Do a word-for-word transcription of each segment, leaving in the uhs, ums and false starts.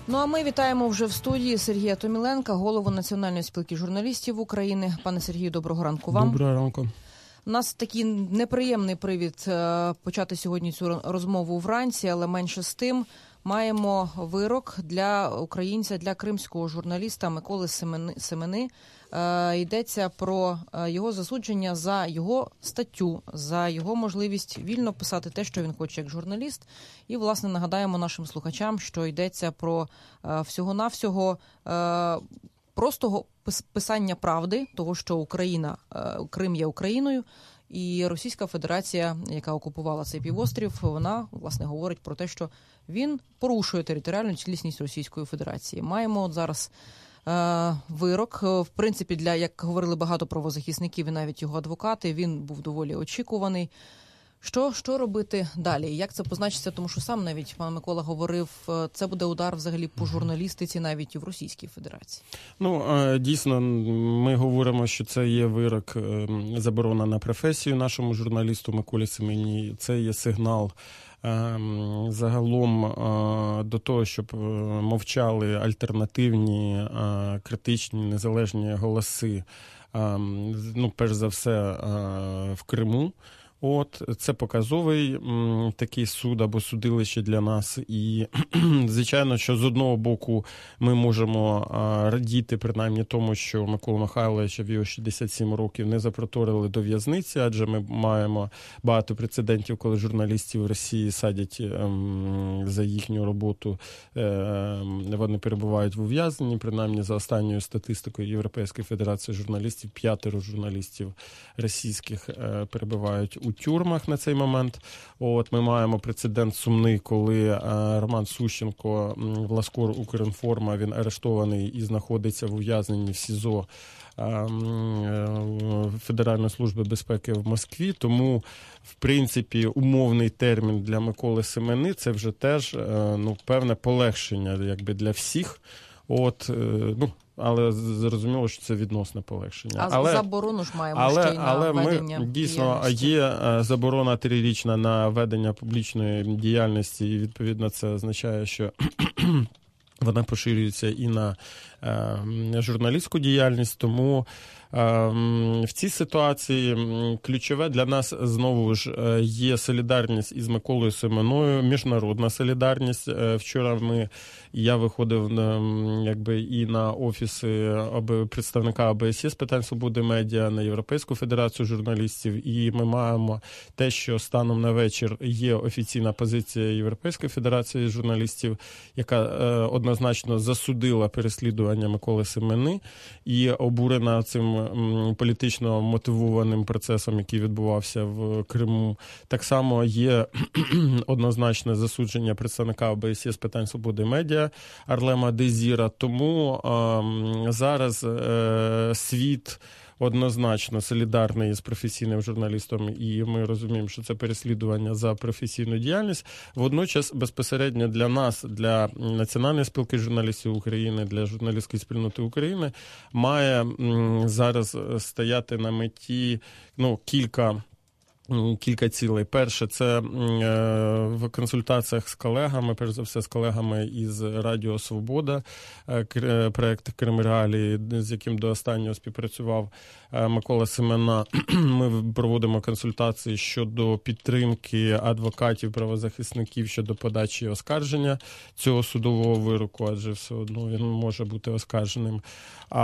Ну а ми вітаємо вже в студії Сергія Томіленка, голову Національної спілки журналістів України. Пане Сергію, доброго ранку вам. Доброго ранку. У нас такий неприємний привід почати сьогодні цю розмову вранці, але менше з тим. Маємо вирок для українця, для кримського журналіста Миколи Семени. Е, йдеться про його засудження за його статтю, за його можливість вільно писати те, що він хоче як журналіст. І, власне, нагадаємо нашим слухачам, що йдеться про е, всього-навсього е, простого писання правди, того, що Україна, е, Крим є Україною, і Російська Федерація, яка окупувала цей півострів, вона, власне, говорить про те, що він порушує територіальну цілісність Російської Федерації. Маємо от зараз е, вирок. В принципі, для, як говорили багато правозахисників і навіть його адвокати, він був доволі очікуваний. Що, що робити далі? Як це позначиться? Тому що сам навіть пан Микола говорив, це буде удар взагалі по журналістиці навіть і в Російській Федерації. Ну, дійсно, ми говоримо, що це є вирок, заборона на професію нашому журналісту Миколі Семені. Це є сигнал загалом до того, щоб мовчали альтернативні, критичні, незалежні голоси, ну, перш за все, в Криму. От, це показовий м, такий суд або судилище для нас. І, звичайно, що з одного боку ми можемо а, радіти, принаймні тому, що Миколу Михайловича в його шістдесят сім років не запроторили до в'язниці, адже ми маємо багато прецедентів, коли журналістів в Росії садять ем, за їхню роботу, ем, вони перебувають в ув'язненні, принаймні за останньою статистикою Європейської Федерації журналістів, п'ятеро журналістів російських е, перебувають у тюрмах на цей момент. От, ми маємо прецедент сумний, коли а, Роман Сущенко, Власкор Укрінформа, він арештований і знаходиться в ув'язненні в СІЗО а, Федеральної служби безпеки в Москві. Тому, в принципі, умовний термін для Миколи Семени – це вже теж а, ну, певне полегшення якби, для всіх. От, ну, але зрозуміло, що це відносне полегшення. А але, заборону ж маємо але, ще й на але ведення ми, дійсно, діяльності. Є заборона трирічна на ведення публічної діяльності, і, відповідно, це означає, що вона поширюється і на е, журналістську діяльність, тому в цій ситуації ключове для нас, знову ж, є солідарність із Миколою Семеною, міжнародна солідарність. Вчора ми, я виходив якби, і на офіси представника ОБСЄ з питань свободи медіа, на Європейську Федерацію журналістів, і ми маємо те, що станом на вечір є офіційна позиція Європейської Федерації журналістів, яка однозначно засудила переслідування Миколи Семени і обурена цим політично мотивованим процесом, який відбувався в Криму. Так само є однозначне засудження представника ОБСЄ з питань свободи медіа Арлема Дезіра. Тому е, зараз е, світ однозначно солідарний з професійним журналістом, і ми розуміємо, що це переслідування за професійну діяльність. Водночас, безпосередньо для нас, для Національної спілки журналістів України, для журналістської спільноти України, має зараз стояти на меті ну, кілька Кілька цілей. Перше, це в консультаціях з колегами, перш за все з колегами із Радіо Свобода, проєкт «Крим Реалії», з яким до останнього співпрацював Микола Семена. Ми проводимо консультації щодо підтримки адвокатів, правозахисників щодо подачі оскарження цього судового вироку, адже все одно він може бути оскарженим. А,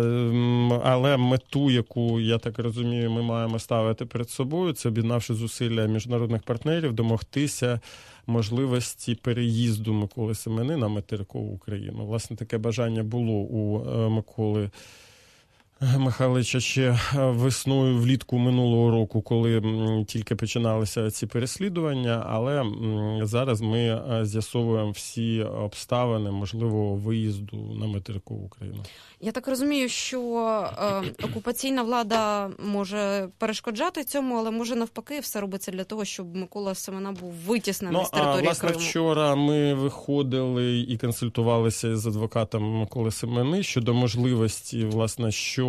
але мету, яку, я так розумію, ми маємо ставити перед собою, це об'єднавши зусилля міжнародних партнерів, домогтися можливості переїзду Миколи Семени на материкову Україну. Власне, таке бажання було у Миколи Михайловича ще весною, влітку минулого року, коли тільки починалися ці переслідування, але зараз ми з'ясовуємо всі обставини можливого виїзду на материкову Україну. Я так розумію, що е, окупаційна влада може перешкоджати цьому, але може навпаки все робиться для того, щоб Микола Семена був витіснений ну, з території а, власне, Криму. Вчора ми виходили і консультувалися з адвокатом Миколи Семени щодо можливості, власне, що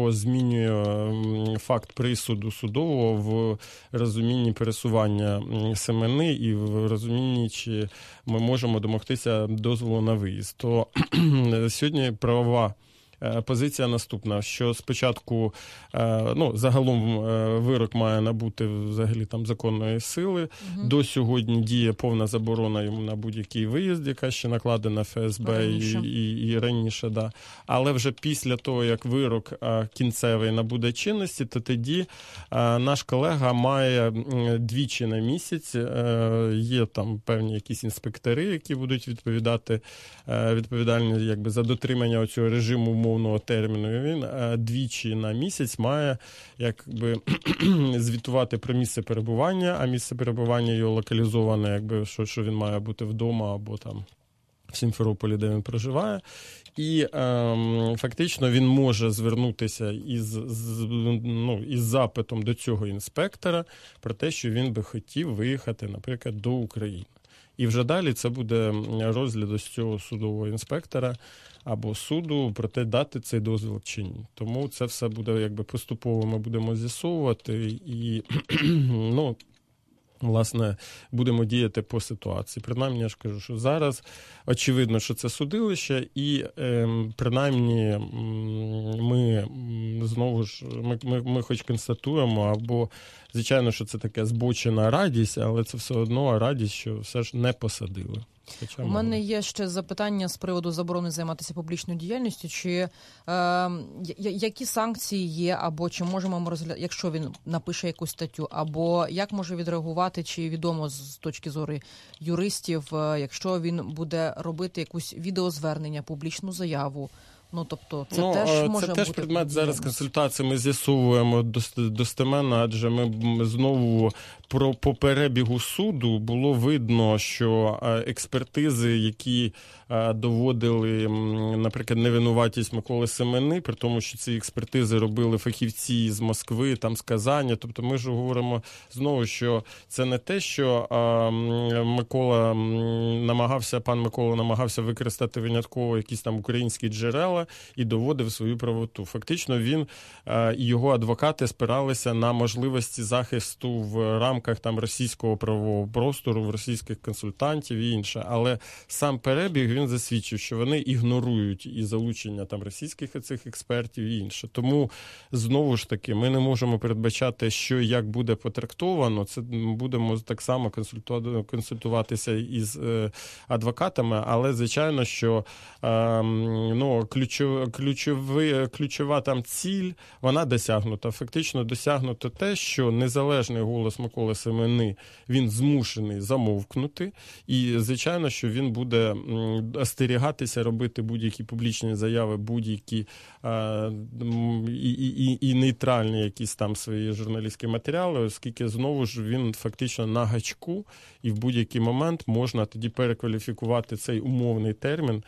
що змінює факт присуду судового в розумінні пересування семени і в розумінні, чи ми можемо домогтися дозволу на виїзд. То сьогодні правова позиція наступна, що спочатку, ну, загалом вирок має набути взагалі там законної сили. Угу. До сьогодні діє повна заборона йому на будь-який виїзд, яка ще накладена еф ес бе і, і, і раніше. Да. Але вже після того, як вирок кінцевий набуде чинності, то тоді наш колега має двічі на місяць, є там певні якісь інспектори, які будуть відповідати, відповідальні якби за дотримання цього режиму умовного терміну. Він двічі на місяць має якби звітувати про місце перебування, а місце перебування його локалізоване, якби що, що він має бути вдома або там в Сімферополі, де він проживає. І ем, фактично він може звернутися із, з, ну, із запитом до цього інспектора про те, що він би хотів виїхати, наприклад, до України. І вже далі це буде розгляд ось цього судового інспектора або суду про те, дати цей дозвіл чи ні. Тому це все буде якби поступово ми будемо з'ясовувати і, ну, власне, будемо діяти по ситуації. Принаймні, я ж кажу, що зараз очевидно, що це судилище, і е, принаймні ми знову ж, ми, ми, ми хоч констатуємо, або, звичайно, що це таке збочена радість, але це все одно радість, що все ж не посадили. У мене є ще запитання з приводу заборони займатися публічною діяльністю. Чи е, які санкції є, або чи можемо ми розглядати, якщо він напише якусь статтю, або як може відреагувати, чи відомо з точки зору юристів, якщо він буде робити якусь відеозвернення, публічну заяву? Ну, тобто, це ну, теж це може теж бути предмет зараз консультації. Ми з'ясовуємо достеменно, адже ми знову про по перебігу суду було видно, що експертизи, які доводили, наприклад, невинуватість Миколи Семени, при тому, що ці експертизи робили фахівці з Москви, там з Казані. Тобто ми ж говоримо знову, що це не те, що Микола намагався, пан Микола намагався використати винятково якісь там українські джерела і доводив свою правоту. Фактично він і його адвокати спиралися на можливості захисту в рамках там російського правового простору, в російських консультантів і інше. Але сам перебіг, він засвідчив, що вони ігнорують і залучення там російських цих експертів і інше. Тому, знову ж таки, ми не можемо передбачати, що як буде потрактовано. Це будемо так само консультуватися із адвокатами, але, звичайно, що ну, ключова, ключова, ключова там ціль, вона досягнута. Фактично досягнуто те, що незалежний голос Миколи Семени, він змушений замовкнути. І, звичайно, що він буде остерігатися робити будь-які публічні заяви, будь-які а, і, і, і нейтральні якісь там свої журналістські матеріали, оскільки, знову ж, він фактично на гачку, і в будь-який момент можна тоді перекваліфікувати цей умовний термін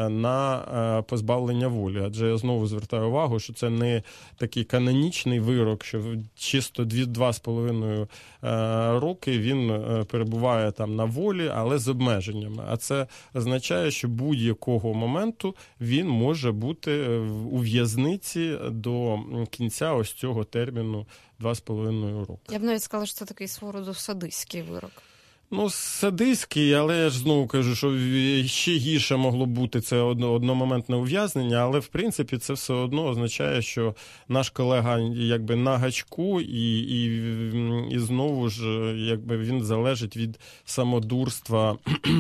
на позбавлення волі. Адже я знову звертаю увагу, що це не такий канонічний вирок, що чисто два з половиною роки він перебуває там на волі, але з обмеженнями. А це означає, що будь-якого моменту він може бути у в'язниці до кінця ось цього терміну два з половиною роки. Я б навіть сказала, що це такий свого роду садистський вирок. Ну, садистський, але я ж знову кажу, що ще гірше могло бути це одномоментне ув'язнення, але, в принципі, це все одно означає, що наш колега якби на гачку і, і, і знову ж якби він залежить від самодурства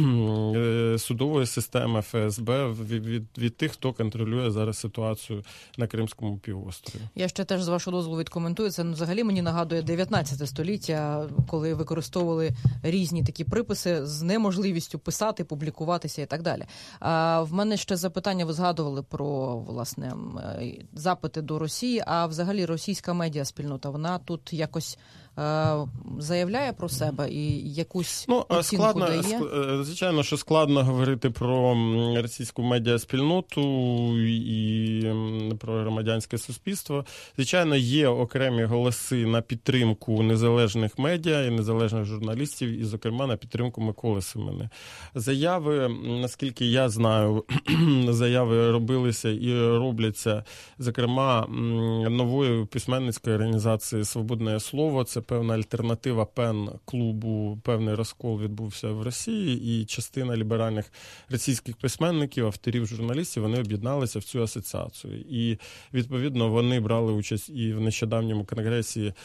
судової системи еф ес бе, від, від, від тих, хто контролює зараз ситуацію на Кримському півострові. Я ще теж, з вашого дозволу, відкоментую. Це взагалі мені нагадує дев'ятнадцяте століття, коли використовували різні такі приписи з неможливістю писати, публікуватися і так далі. А в мене ще запитання, ви згадували про, власне, запити до Росії, а взагалі російська медіаспільнота, вона тут якось заявляє про себе і якусь ну, оцінку складно, дає? Ск... Звичайно, що складно говорити про російську медіаспільноту і про громадянське суспільство. Звичайно, є окремі голоси на підтримку незалежних медіа і незалежних журналістів, і, зокрема, на підтримку Миколи Семени. Заяви, наскільки я знаю, заяви робилися і робляться, зокрема, новою письменницькою організацією «Свободне слово». Це певна альтернатива пен-клубу, певний розкол відбувся в Росії, і частина ліберальних російських письменників, авторів, журналістів, вони об'єдналися в цю асоціацію. І, відповідно, вони брали участь і в нещодавньому конгресі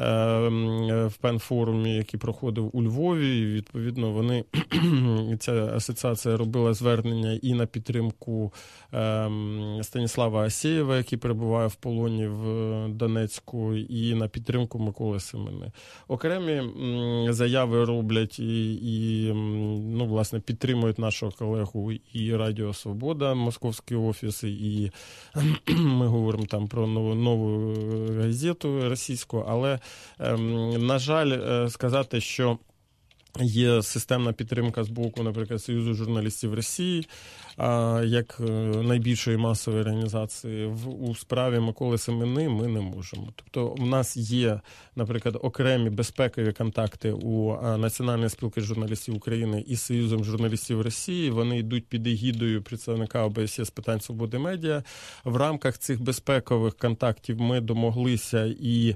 в пен-форумі, який проходив у Львові. І, відповідно, вони, ця асоціація робила звернення і на підтримку Станіслава Асєєва, який перебуває в полоні в Донецьку, і на підтримку Миколи Семени. Окремі заяви роблять і, і ну, власне, підтримують нашого колегу і Радіо Свобода, московський офіс, і ми говоримо там про нову, нову газету російську, але, на жаль, сказати, що є системна підтримка з боку, наприклад, Союзу журналістів Росії, як найбільшої масової організації в, у справі Миколи Семени ми не можемо. Тобто в нас є, наприклад, окремі безпекові контакти у Національної спілки журналістів України і Союзом журналістів Росії. Вони йдуть під егідою представника О Б С Є з питань свободи медіа. В рамках цих безпекових контактів ми домоглися, і,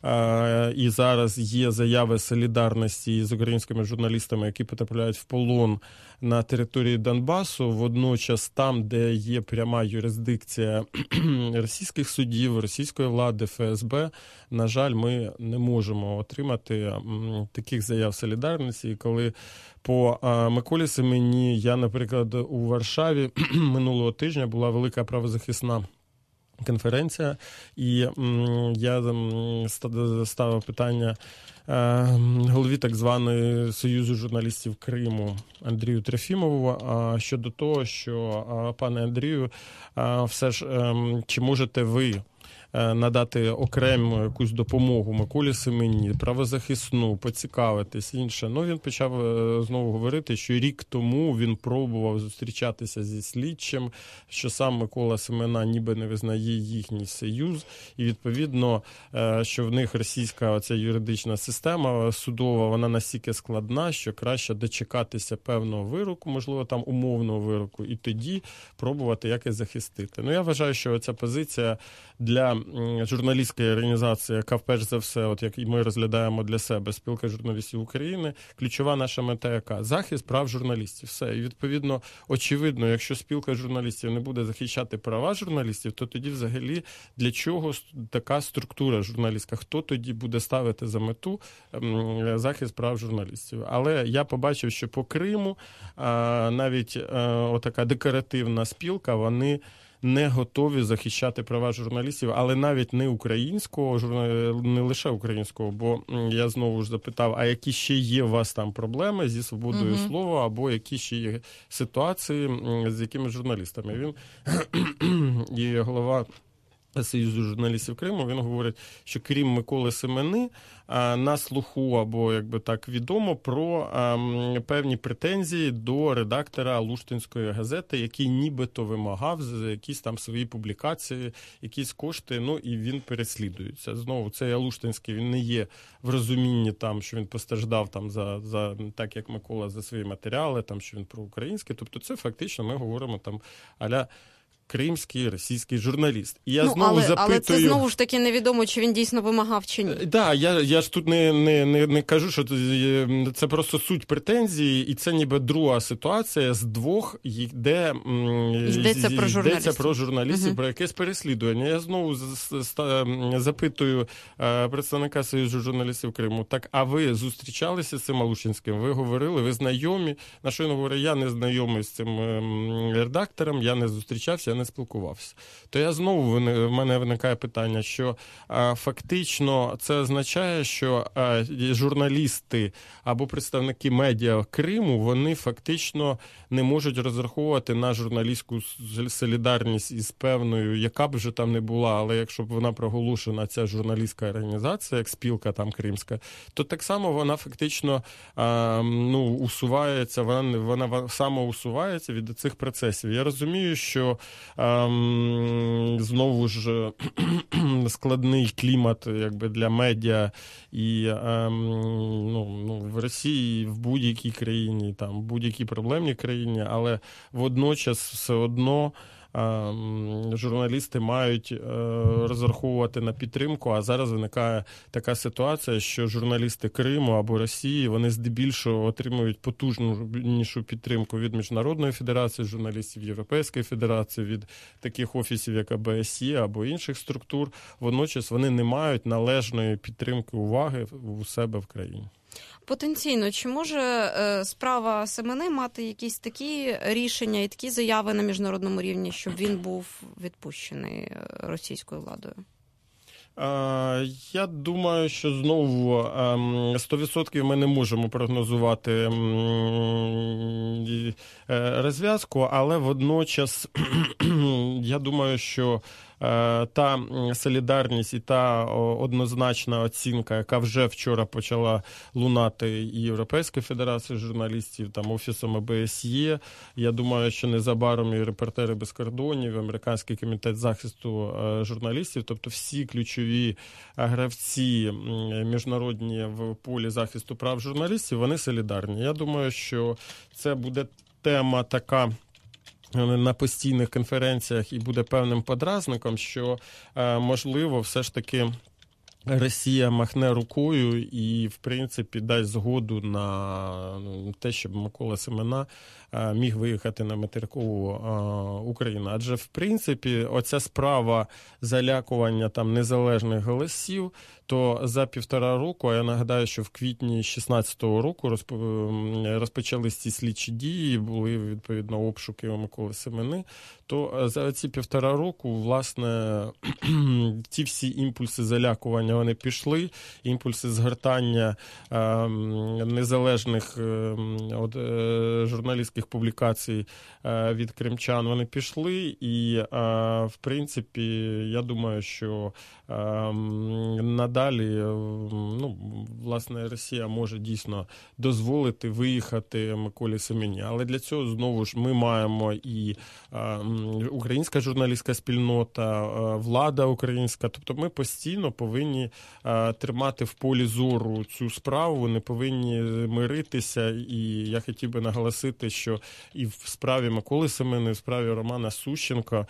і зараз є заяви солідарності з українськими журналістами, які потрапляють в полон на території Донбасу. Водночас там, де є пряма юрисдикція російських судів, російської влади, Ф С Б, на жаль, ми не можемо отримати таких заяв солідарності. І коли по Миколі Семені, я, наприклад, у Варшаві минулого тижня була велика правозахисна конференція, і я ставив питання голові так званої Союзу журналістів Криму Андрію Трофімову щодо того, що, пане Андрію, все ж, чи можете ви надати окрему якусь допомогу Миколі Семені, правозахисну, поцікавитись, інше. Ну, він почав знову говорити, що рік тому він пробував зустрічатися зі слідчим, що сам Микола Семена ніби не визнає їхній союз, і, відповідно, що в них російська оця юридична система судова, вона настільки складна, що краще дочекатися певного вироку, можливо, там умовного вироку, і тоді пробувати якось захистити. Ну, я вважаю, що ця позиція для журналістської організації, яка, перш за все, от як і ми розглядаємо для себе, Спілка журналістів України, ключова наша мета яка? Захист прав журналістів. Все. І, відповідно, очевидно, якщо Спілка журналістів не буде захищати права журналістів, то тоді взагалі для чого така структура журналістська? Хто тоді буде ставити за мету захист прав журналістів? Але я побачив, що по Криму навіть отака декоративна спілка, вони не готові захищати права журналістів, але навіть не українського, не лише українського, бо я знову ж запитав, а які ще є у вас там проблеми зі свободою uh-huh. слова, або які ще є ситуації з якими журналістами. Він і голова Союзу журналістів Криму, він говорить, що крім Миколи Семени, на слуху, або, якби так відомо, про ем, певні претензії до редактора Алуштинської газети, який нібито вимагав за якісь там свої публікації, якісь кошти, ну і він переслідується. Знову, цей Алуштинський, він не є в розумінні там, що він постраждав там за, за так, як Микола, за свої матеріали, там, що він проукраїнський. Тобто це фактично ми говоримо там а-ля кримський, російський журналіст. І я ну, знову але, запитую... але це знову ж таки невідомо, чи він дійсно вимагав, чи ні. Так, да, я, я ж тут не, не, не, не кажу, що це просто суть претензії, і це ніби друга ситуація з двох, де йдеться про журналістів, йдеться про, журналістів угу. про якесь переслідування. Я знову запитую представника Союзу журналістів Криму, так, а ви зустрічалися з цим Алушинським? Ви говорили, ви знайомі? На що він говорить, я не знайомий з цим редактором, я не зустрічався, не спілкувався. То я знову, в мене виникає питання, що а, фактично це означає, що а, журналісти або представники медіа Криму, вони фактично не можуть розраховувати на журналістську солідарність із певною, яка б вже там не була, але якщо б вона проголошена, ця журналістська організація, як спілка там кримська, то так само вона фактично а, ну, усувається, вона, вона самоусувається від цих процесів. Я розумію, що а, знову ж складний клімат якби, для медіа і а, ну, ну, в Росії, в будь-якій країні, там, в будь-якій проблемній країні, але водночас все одно журналісти мають розраховувати на підтримку, а зараз виникає така ситуація, що журналісти Криму або Росії, вони здебільшого отримують потужнішу підтримку від Міжнародної федерації журналістів, Європейської федерації, від таких офісів, як АБСЄ або інших структур. Водночас вони не мають належної підтримки, уваги у себе в країні. Потенційно, чи може е, справа Семени мати якісь такі рішення і такі заяви на міжнародному рівні, щоб він був відпущений російською владою? Я думаю, що знову сто відсотків ми не можемо прогнозувати розв'язку, але водночас я думаю, що та солідарність і та однозначна оцінка, яка вже вчора почала лунати і Європейської федерації журналістів, там Офісом АБСЄ, я думаю, що незабаром і Репортери без кордонів, і Американський комітет захисту журналістів, тобто всі ключові гравці міжнародні в полі захисту прав журналістів, вони солідарні. Я думаю, що це буде тема така на постійних конференціях і буде певним подразником, що, можливо, все ж таки Росія махне рукою і, в принципі, дасть згоду на те, щоб Микола Семена міг виїхати на материкову Україну. Адже, в принципі, оця справа залякування там незалежних голосів, то за півтора року, а я нагадаю, що в квітні шістнадцятого року розпочались ці слідчі дії, були, відповідно, обшуки у Миколи Семени, то за ці півтора року, власне, ті всі імпульси залякування, вони пішли, імпульси згортання е, незалежних е, от, е, журналістських публікацій е, від кримчан, вони пішли, і, е, в принципі, я думаю, що е, надалі, е, ну, власне, Росія може дійсно дозволити виїхати Миколі Семені, але для цього, знову ж, ми маємо і е, українська журналістська спільнота, е, влада українська, тобто ми постійно повинні тримати в полі зору цю справу, не повинні миритися. І я хотів би наголосити, що і в справі Миколи Семени, і в справі Романа Сущенка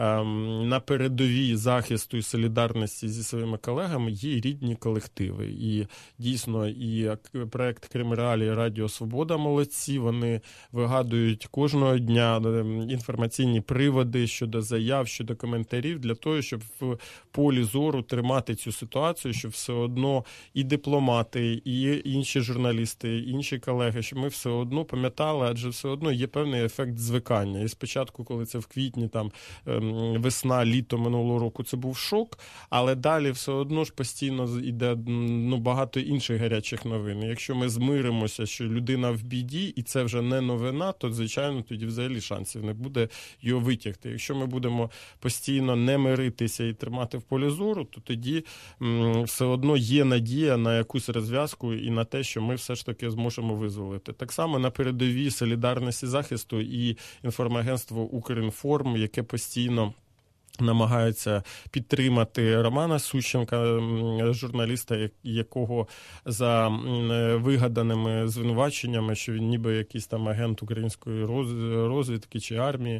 на передовій захисту і солідарності зі своїми колегами є рідні колективи. І дійсно, і проект Кримреалії і Радіо Свобода молодці, вони вигадують кожного дня інформаційні приводи щодо заяв, щодо коментарів, для того, щоб в полі зору тримати цю ситуацію, щоб все одно і дипломати, і інші журналісти, і інші колеги, щоб ми все одно пам'ятали, адже все одно є певний ефект звикання. І спочатку, коли це в квітні, там, весна, літо минулого року, це був шок, але далі все одно ж постійно йде, ну, багато інших гарячих новин. І якщо ми змиримося, що людина в біді, і це вже не новина, то, звичайно, тоді взагалі шансів не буде його витягти. Якщо ми будемо постійно не миритися і тримати в полі зору, то тоді все одно є надія на якусь розв'язку і на те, що ми все ж таки зможемо визволити. Так само на передовій солідарності захисту і інформагентство «Укрінформ», яке постійно намагається підтримати Романа Сущенка, журналіста, якого за вигаданими звинуваченнями, що він ніби якийсь там агент української розвідки чи армії,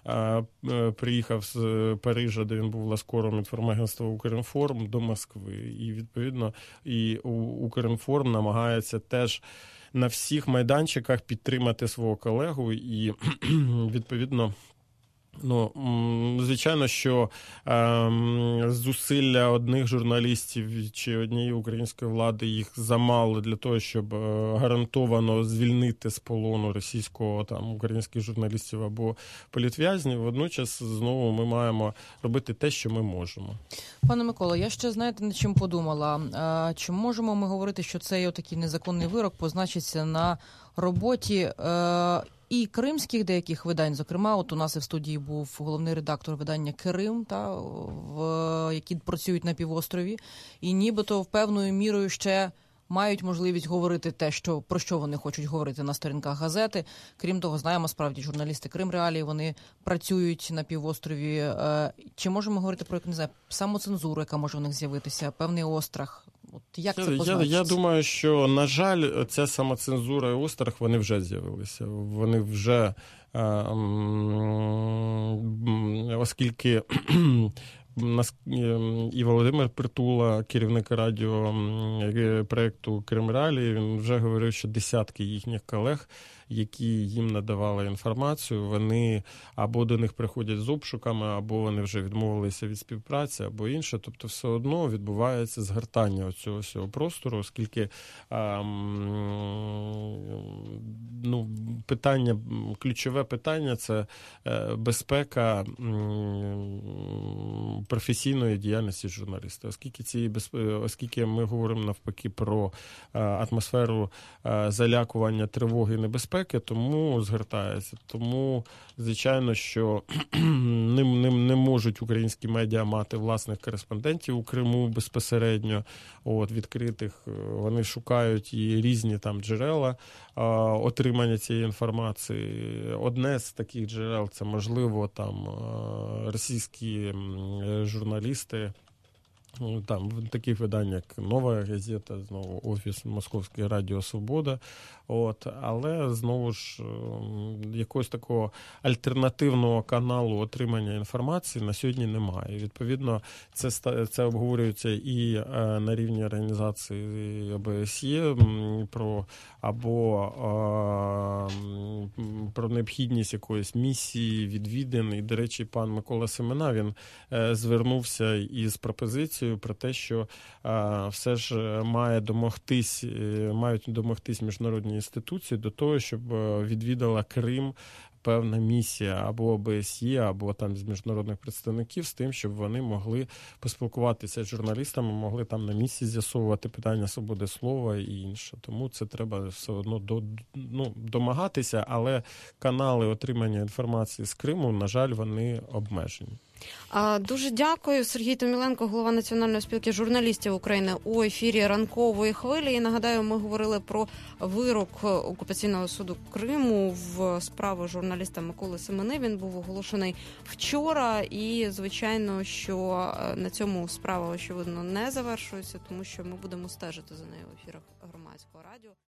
приїхав з Парижа, де він був ласкором інформагентства «Укрінформ», до Москви. І, відповідно, і «Укрінформ» намагається теж на всіх майданчиках підтримати свого колегу і, відповідно, ну, звичайно, звичайно, що е, зусилля одних журналістів чи однієї української влади їх замало для того, щоб гарантовано звільнити з полону російського там українських журналістів або політв'язнів. Водночас знову ми маємо робити те, що ми можемо. Пане Миколо, я ще, знаєте, над чим подумала. Чи можемо ми говорити, що цей отакий незаконний вирок позначиться на роботі е, і кримських деяких видань? Зокрема, от у нас і в студії був головний редактор видання «Кирим», та, в, які працюють на півострові, і нібито в певною мірою ще мають можливість говорити те, що, про що вони хочуть говорити на сторінках газети. Крім того, знаємо, справді, журналісти Крим Реалії, вони працюють на півострові. Чи можемо говорити про, як не знаю, самоцензуру, яка може в них з'явитися, певний острах? От як це позначиться? Я, я думаю, що, на жаль, ця самоцензура і острах, вони вже з'явилися. Вони вже, оскільки і Володимир Притула, керівник радіо проєкту «Крим Реалії», він вже говорив, що десятки їхніх колег, які їм надавали інформацію, вони або до них приходять з обшуками, або вони вже відмовилися від співпраці, або інше. Тобто все одно відбувається згортання цього всього простору, оскільки а, ну, питання, ключове питання – це безпека професійної діяльності журналіста. Оскільки, ці, оскільки ми говоримо навпаки про атмосферу залякування, тривоги і небезпеки, тому згортається. Тому, звичайно, що не, не, не можуть українські медіа мати власних кореспондентів у Криму безпосередньо, от, відкритих. Вони шукають і різні там джерела а, отримання цієї інформації. Одне з таких джерел – це, можливо, там російські журналісти, там в таких видань, як «Нова газета», знову офіс Московське радіо «Свобода». От, але, знову ж, якогось такого альтернативного каналу отримання інформації на сьогодні немає. Відповідно, це, це обговорюється і на рівні організації О Б С Є про, або про необхідність якоїсь місії, відвідин. І, до речі, пан Микола Семена, він звернувся із пропозицією про те, що а, все ж має домогтись, мають домогтись міжнародні інституції до того, щоб відвідала Крим певна місія або О Б С Є, або там з міжнародних представників з тим, щоб вони могли поспілкуватися з журналістами, могли там на місці з'ясовувати питання свободи слова і інше. Тому це треба все одно до, ну, домагатися, але канали отримання інформації з Криму, на жаль, вони обмежені. Дуже дякую. Сергій Томіленко, голова Національної спілки журналістів України, у ефірі «Ранкової хвилі». І нагадаю, ми говорили про вирок окупаційного суду Криму в справу журналіста Миколи Семени. Він був оголошений вчора. І, звичайно, що на цьому справа, очевидно, не завершується, тому що ми будемо стежити за нею в ефірах Громадського радіо.